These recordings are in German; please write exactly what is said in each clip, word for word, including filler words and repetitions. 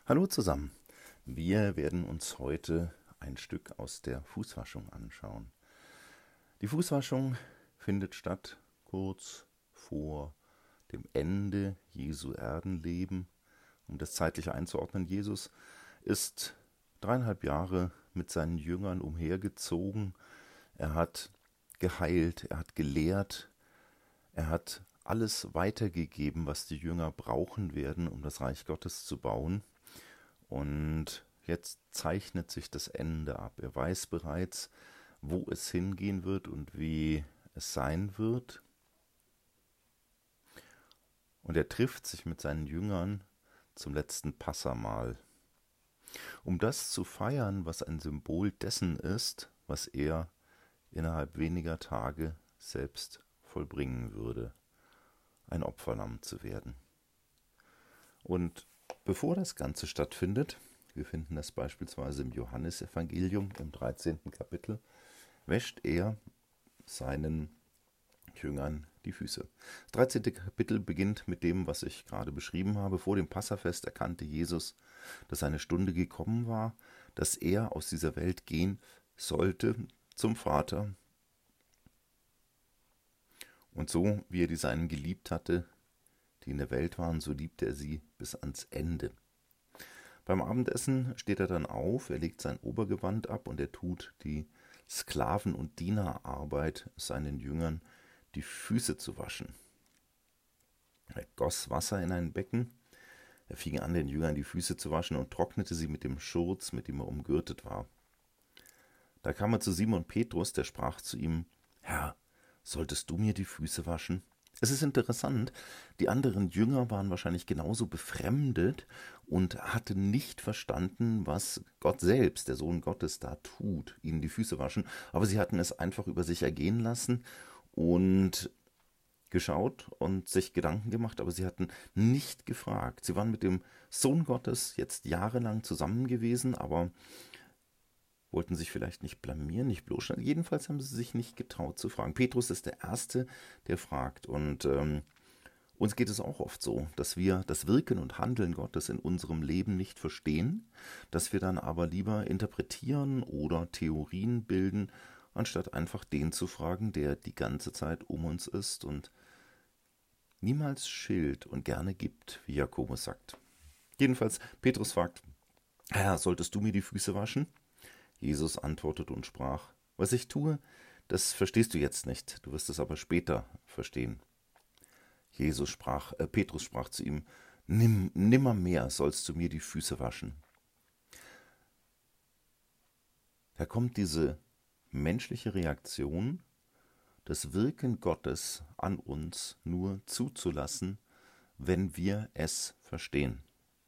Hallo zusammen. Wir werden uns heute ein Stück aus der Fußwaschung anschauen. Die Fußwaschung findet statt kurz vor dem Ende Jesu Erdenleben. Um das zeitlich einzuordnen, Jesus ist dreieinhalb Jahre mit seinen Jüngern umhergezogen. Er hat geheilt, er hat gelehrt, er hat alles weitergegeben, was die Jünger brauchen werden, um das Reich Gottes zu bauen. Und jetzt zeichnet sich das Ende ab. Er weiß bereits, wo es hingehen wird und wie es sein wird. Und er trifft sich mit seinen Jüngern zum letzten Passamahl, um das zu feiern, was ein Symbol dessen ist, was er innerhalb weniger Tage selbst vollbringen würde, ein Opferlamm zu werden. Und bevor das Ganze stattfindet, wir finden das beispielsweise im Johannesevangelium im dreizehnten Kapitel, wäscht er seinen Jüngern die Füße. Das dreizehnte Kapitel beginnt mit dem, was ich gerade beschrieben habe. Vor dem Passafest erkannte Jesus, dass seine Stunde gekommen war, dass er aus dieser Welt gehen sollte zum Vater. Und so, wie er die Seinen geliebt hatte, die in der Welt waren, so liebte er sie bis ans Ende. Beim Abendessen steht er dann auf, er legt sein Obergewand ab und er tut die Sklaven- und Dienerarbeit, seinen Jüngern die Füße zu waschen. Er goss Wasser in ein Becken, er fing an, den Jüngern die Füße zu waschen und trocknete sie mit dem Schurz, mit dem er umgürtet war. Da kam er zu Simon Petrus, der sprach zu ihm: Herr, solltest du mir die Füße waschen? Es ist interessant, die anderen Jünger waren wahrscheinlich genauso befremdet und hatten nicht verstanden, was Gott selbst, der Sohn Gottes, da tut, ihnen die Füße waschen. Aber sie hatten es einfach über sich ergehen lassen und geschaut und sich Gedanken gemacht, aber sie hatten nicht gefragt. Sie waren mit dem Sohn Gottes jetzt jahrelang zusammen gewesen, aber wollten sich vielleicht nicht blamieren, nicht bloßstellen. Jedenfalls haben sie sich nicht getraut zu fragen. Petrus ist der Erste, der fragt. Und ähm, uns geht es auch oft so, dass wir das Wirken und Handeln Gottes in unserem Leben nicht verstehen, dass wir dann aber lieber interpretieren oder Theorien bilden, anstatt einfach den zu fragen, der die ganze Zeit um uns ist und niemals schilt und gerne gibt, wie Jakobus sagt. Jedenfalls, Petrus fragt: Herr, solltest du mir die Füße waschen? Jesus antwortete und sprach: Was ich tue, das verstehst du jetzt nicht, du wirst es aber später verstehen. Jesus sprach, äh, Petrus sprach zu ihm: Nimm, nimmermehr sollst du mir die Füße waschen. Da kommt diese menschliche Reaktion, das Wirken Gottes an uns nur zuzulassen, wenn wir es verstehen.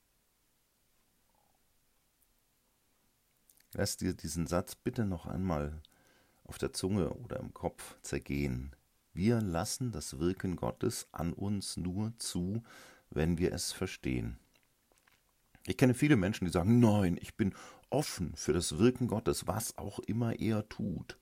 Lass dir diesen Satz bitte noch einmal auf der Zunge oder im Kopf zergehen. Wir lassen das Wirken Gottes an uns nur zu, wenn wir es verstehen. Ich kenne viele Menschen, die sagen: Nein, ich bin offen für das Wirken Gottes, was auch immer er tut.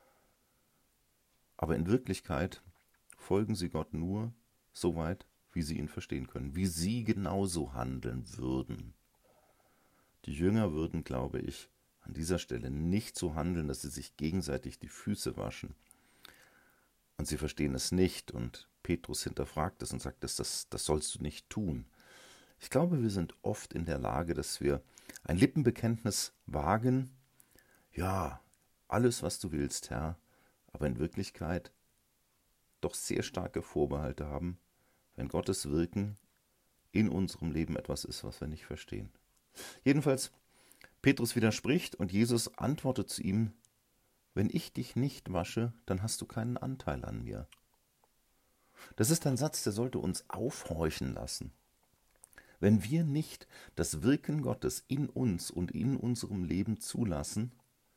Aber in Wirklichkeit folgen sie Gott nur so weit, wie sie ihn verstehen können, wie sie genauso handeln würden. Die Jünger würden, glaube ich, an dieser Stelle nicht so handeln, dass sie sich gegenseitig die Füße waschen. Und sie verstehen es nicht und Petrus hinterfragt es und sagt, das, das, das sollst du nicht tun. Ich glaube, wir sind oft in der Lage, dass wir ein Lippenbekenntnis wagen: Ja, alles, was du willst, Herr, aber in Wirklichkeit doch sehr starke Vorbehalte haben, wenn Gottes Wirken in unserem Leben etwas ist, was wir nicht verstehen. Jedenfalls, Petrus widerspricht und Jesus antwortet zu ihm: Wenn ich dich nicht wasche, dann hast du keinen Anteil an mir. Das ist ein Satz, der sollte uns aufhorchen lassen. Wenn wir nicht das Wirken Gottes in uns und in unserem Leben zulassen,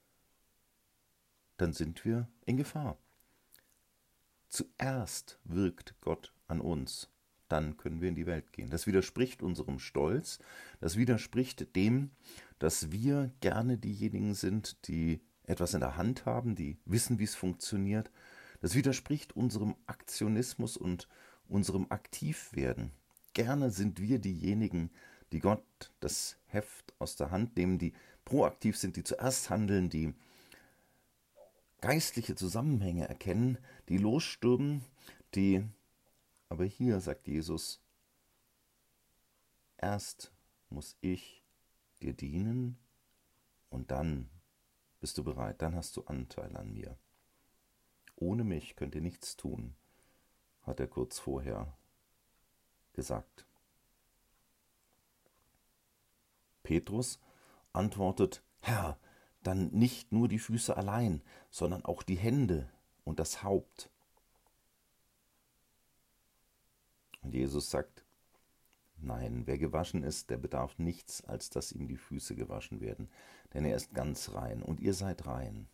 dann sind wir in Gefahr. Zuerst wirkt Gott an uns, dann können wir in die Welt gehen. Das widerspricht unserem Stolz, das widerspricht dem, dass wir gerne diejenigen sind, die etwas in der Hand haben, die wissen, wie es funktioniert. Das widerspricht unserem Aktionismus und unserem Aktivwerden. Gerne sind wir diejenigen, die Gott das Heft aus der Hand nehmen, die proaktiv sind, die zuerst handeln, die geistliche Zusammenhänge erkennen, die losstürmen, die, aber hier sagt Jesus, erst muss ich dir dienen und dann bist du bereit, dann hast du Anteil an mir. Ohne mich könnt ihr nichts tun, hat er kurz vorher gesagt. Petrus antwortet, Herr, dann nicht nur die Füße allein, sondern auch die Hände und das Haupt. Und Jesus sagt, nein, wer gewaschen ist, der bedarf nichts, als dass ihm die Füße gewaschen werden, denn er ist ganz rein und ihr seid rein.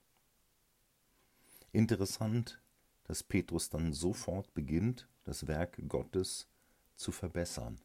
Interessant, dass Petrus dann sofort beginnt, das Werk Gottes zu verbessern.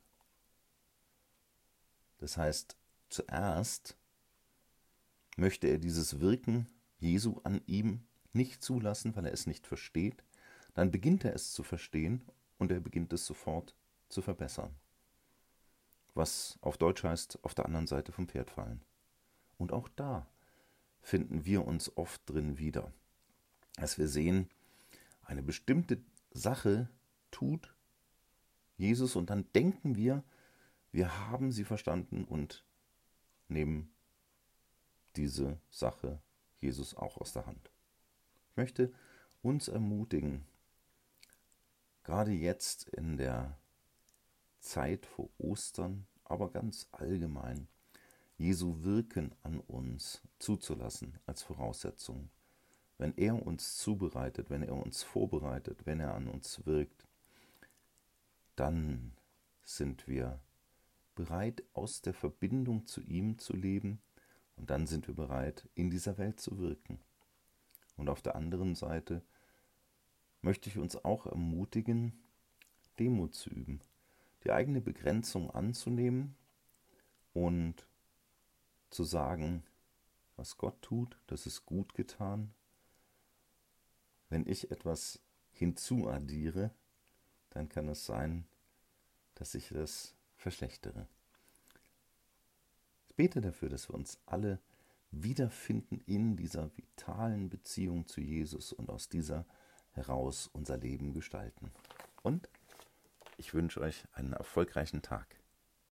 Das heißt, zuerst möchte er dieses Wirken Jesu an ihm nicht zulassen, weil er es nicht versteht. Dann beginnt er es zu verstehen und er beginnt es sofort zu verbessern. Was auf Deutsch heißt, auf der anderen Seite vom Pferd fallen. Und auch da finden wir uns oft drin wieder. Dass wir sehen, eine bestimmte Sache tut Jesus und dann denken wir, wir haben sie verstanden und nehmen diese Sache Jesus auch aus der Hand. Ich möchte uns ermutigen, gerade jetzt in der Zeit vor Ostern, aber ganz allgemein, Jesu Wirken an uns zuzulassen als Voraussetzung. Wenn er uns zubereitet, wenn er uns vorbereitet, wenn er an uns wirkt, dann sind wir bereit, aus der Verbindung zu ihm zu leben und dann sind wir bereit, in dieser Welt zu wirken. Und auf der anderen Seite möchte ich uns auch ermutigen, Demut zu üben, die eigene Begrenzung anzunehmen und zu sagen, was Gott tut, das ist gut getan. Wenn ich etwas hinzuaddiere, dann kann es sein, dass ich das verschlechtere. Ich bete dafür, dass wir uns alle wiederfinden in dieser vitalen Beziehung zu Jesus und aus dieser heraus unser Leben gestalten. Und ich wünsche euch einen erfolgreichen Tag.